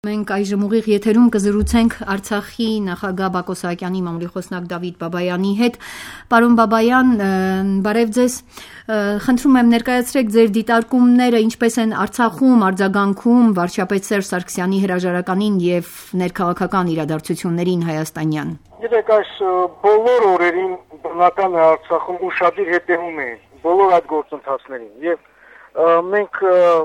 Մենք այժմ ուղիղ եթերում կզրուցենք Արցախի նախագահ Բակո Սահակյանի մամուլի խոսնակ Դավիթ Բաբայանի հետ։ Պարոն Բաբայան, բարև ձեզ։ Խնդրում եմ ներկայացրեք ձեր դիտարկումները, ինչպես են Արցախում արձագանքում վարչապետ Սերժ Սարգսյանի հրաժարականին եւ ներքաղաքական իրադարձություններին հայաստանյան։ Գիտեք, այս բոլոր օրերին բնական է Արցախում ուշադիր հետևում են բոլոր այդ գործընթացներին եւ մենք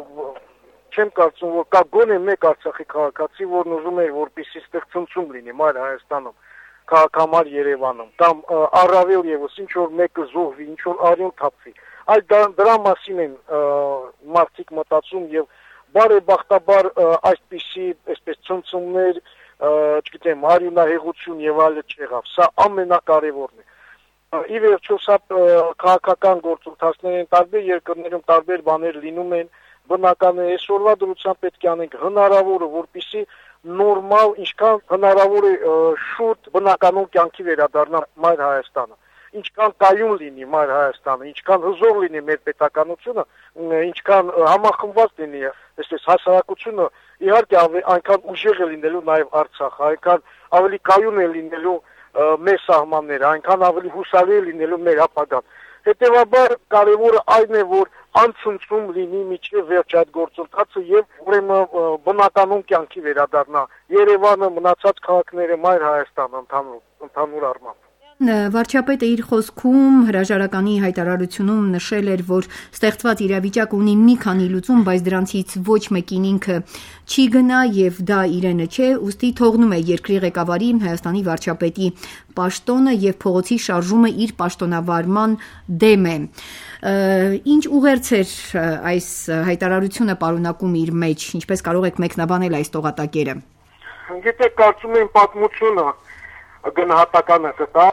չեմ կարծում, որ կա գոնե մեկ Արցախի քաղաքացի, որն ուզում էր, որպեսզի ստեղ ցնցում լինի մայր Հայաստանում, քաղաքամար Երևանում, կամ առավել եւս ինչ որ մեկը զոհվի, ինչ որ արյուն թափվի։ Այլ դրա մասին են մարդիկ մտածում եւ բարեբախտաբար այսպիսի այսպես ցնցումներ, չգիտեմ, արյունահեղություն եւ այլը չեղավ։ Սա ամենակարևորն է։ Ի վերջո սա քաղաքական գործընթացներ են, տարբեր երկրներում տարբեր բաներ լինում են։ Բնական է, այսօրվա դրությամբ պետք է անենք հնարավորը, որպեսզի նորմալ, ինչքան հնարավոր է շուտ բնականում կյանքի վերադառնա մայր Հայաստանը, ինչքան կայուն լինի մայր Հայաստանը, ինչքան հզոր լինի մեր պետականությունը, ինչքան համախմբված լինի այսպես հասարակությունը, իհարկե այնքան ուժեղ է լինելու նաև Արցախը, այնքան ավելի կայուն է լինելու մեր սահմանները, այնքան ավելի հուսալի է լինելու մեր ապագան։ Հետևաբար կարևորը այն է, որ անցնցում լինի միջև վերջ այդ գործընթացը եւ ուրեմն բնականում կյանքի վերադառնա Երևանը, մնացած քաղաքները, մայր Հայաստանը ընդհանուր առմամբ։ Վարչապետը իր խոսքում հրաժարականի հայտարարությունում նշել էր, որ ստեղծված իրավիճակը ունի մի քանի լուծում, բայց դրանցից ոչ մեկին ինքը չի գնա եւ դա իրենը չէ, ուստի թողնում է երկրի ղեկավարի Հայաստանի վարչապետի պաշտոնը եւ փողոցի շարժումը իր պաշտոնավարման դեմ է։ Ինչ ուղերձ էր այս հայտարարությունը պարունակում իր մեջ, ինչպես կարող եք մեկնաբանել այս տողատակերը։ Գիտեք, կարծում եմ պատմությունը գնահատականը կտա։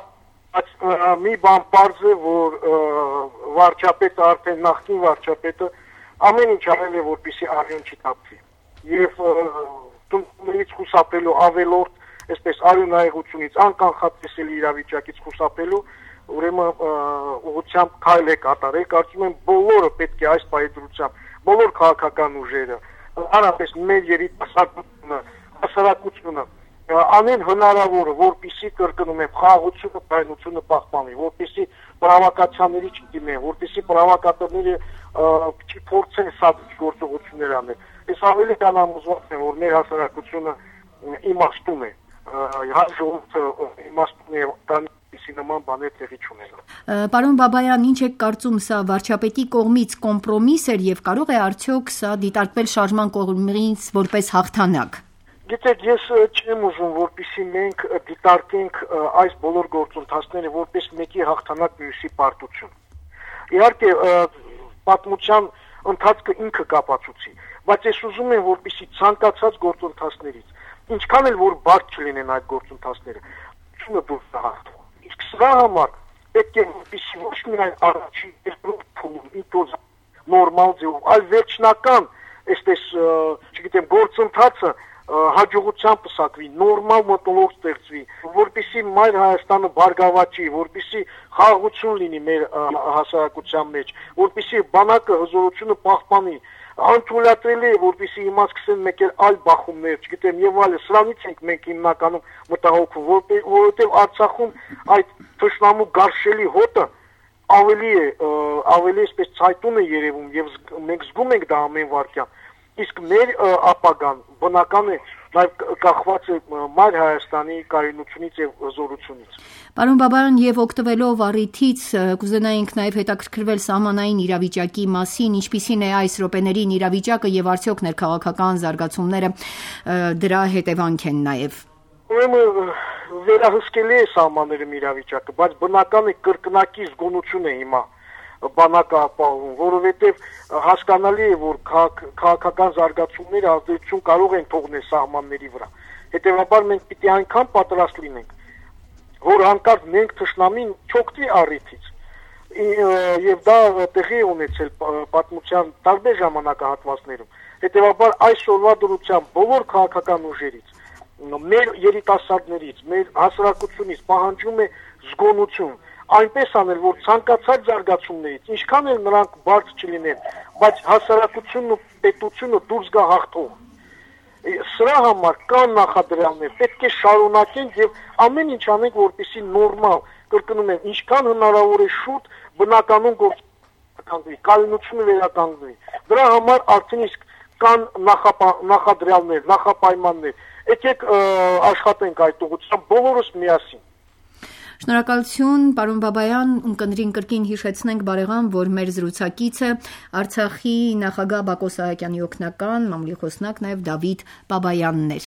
Մի բան պարզ է, որ վարչապետը արդեն նախկին վարչապետը ամեն ինչ արել է, որպեսզի արյուն չթափվի եւ տուններից խուսափելու ավելորդ, այսպես արյունահեղությունից, անկանխատեսելի իրավիճակից խուսափելու ուրեմն ուղղությամբ քայլ է կատարել։ Կարծում եմ բոլորը պետք է այս պայծրությամբ, բոլոր քաղաքական ուժերը, հանրապես մեր երիտասարդությունը, հասարակությունը անեն հնարավորը, որպեսզի կրկնում եմ խաղաղությունը, պայմանությունը պահպանի, որպեսզի պրովոկացիաների չդիմեն, որպեսզի պրովոկատորները չփորձեն սա գործողություններ անել։ Ես ավելի կան համոզված եմ, որ մեր հասարակությունը իմաստուն է, ժողովուրդը իմաստուն է կան նման բաներ տեղի չունենա։ Պարոն Բաբայան, ինչ եք կարծում, սա վարչապետի կողմից կոմպրոմիս էր եւ կարող է արդյոք սա դիտարկվել շարժման կողմից որպես հաղթանակ։ Գիտեք, ես չեմ ուզում, որպեսզի մենք դիտարկենք այս բոլոր գործընթացները որպես մեկի հաղթանակ, մյուսի պարտություն։ Իհարկե, պատմության ընթացքը ինքը կապացուցի, բայց ես ուզում եմ, որպեսզի ցանկացած գործընթացներից, ինչքան էլ որ բարդ չլինեն այդ գործընթացները, ությունը դուրս հաղթող։ Իսկ սրա համար պետք է որպեսզի ոչ միայն առաջի երկրորդ փուլում ինքնոց նորմալ ձևով, այլ վերջնական, այսպես, չգիտեմ, գործընթացը հաջողությամբ պսակվի, նորմալ մոտոլորտ ստեղծվի, որպեսզի մայր Հայաստանը բարգավաճի, որպեսզի խաղաղություն լինի մեր հասարակության մեջ, որպեսզի բանակը հզորությունը պահպանի, անթույլատրելի է, որպեսզի հիմա սկսեն մեկ այլ բախումներ, չգիտեմ, եւ այլը, սրանից ենք մենք հիմնականում մտահոգվում, որովհետեւ Արցախում այդ թշնամու գարշելի հոտը ավելի այսպես ցայտուն է երևում եւ մենք զգում ենք դա ամեն վարքյան։ Իսկ մեր ապագան բնական է նաև կախված է մայր Հայաստանի կայունությունից եւ հզորությունից։ Պարոն Բաբայան, եւ օգտվելով առիթից կուզենայինք նաև հետաքրքրվել սահմանային իրավիճակի մասին, ինչպիսին է այս րոպեներին իրավիճակը եւ արդյոք ներքաղաքական զարգացումները դրա հետևանք են նաև։ Ուրեմն վերահսկելի է սահմաններում իրավիճակը, բայց բնական է կրկնակի զգոնություն է հիմա բանակը ապահովում, որովհետև հասկանալի է, որ քաղաքական զարգացումները ազդեցություն կարող են թողնել սահմանների վրա։ Հետևաբար մենք պիտի այնքան պատրաստ լինենք, որ հանկարծ մենք թշնամին չօգտվի առիթից։ Եվ դա տեղի է ունեցել պատմության տարբեր ժամանակահատվածներում։ Հետևաբար այսօրվա դրությամբ բոլոր քաղաքական ուժերից, մեր երիտասարդներից, մեր հասարակությունից պահանջում է զգոնություն, այնպես անել, որ ցանկացած զարգացումներից, ինչքան էլ նրանք բարձ չլինեն, բայց հասարակությունն ու պետությունը դուրս գա հաղթող։ Սրա համար կան նախադրյալներ, պետք է շարունակենք եւ ամեն ինչ անենք, որպեսզի նորմալ, կրկնում եմ, ինչքան հնարավոր է շուտ բնականon գործի, կայունությունը վերականգնվի։ Դրա համար արդեն իսկ կան նախադրյալներ, նախապայմաններ։ Եկեք աշխատենք այդ ուղղությամբ բոլորս միասին։ Շնորհակալություն, պարոն Բաբայան, կնդրին կրկին հիշեցնենք բարեկամ, որ մեր զրուցակիցը Արցախի նախագահ Բակո Սահակյանի օգնական, մամուլի խոսնակ, նաև Դավիթ Բաբայանն էր։